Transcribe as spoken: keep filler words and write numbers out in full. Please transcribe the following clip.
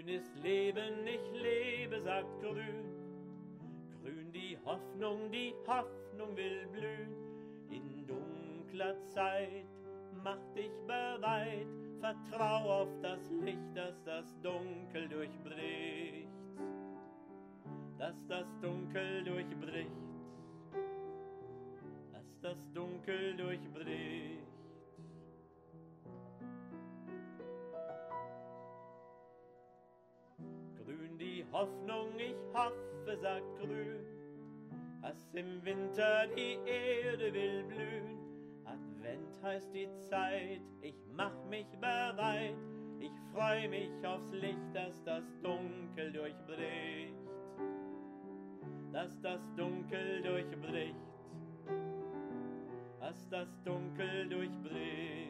Grün ist Leben, ich lebe, sagt Grün. Grün die Hoffnung, die Hoffnung will blühen. In dunkler Zeit mach dich bereit, vertrau auf das Licht, das das Dunkel durchbricht. Dass das Dunkel durchbricht. Dass das Dunkel durchbricht. Grün die Hoffnung, ich hoffe, sagt Grün, dass im Winter die Erde will blühen. Advent heißt die Zeit, ich mach mich bereit, ich freu mich aufs Licht, dass das Dunkel durchbricht. Dass das Dunkel durchbricht. Dass das Dunkel durchbricht.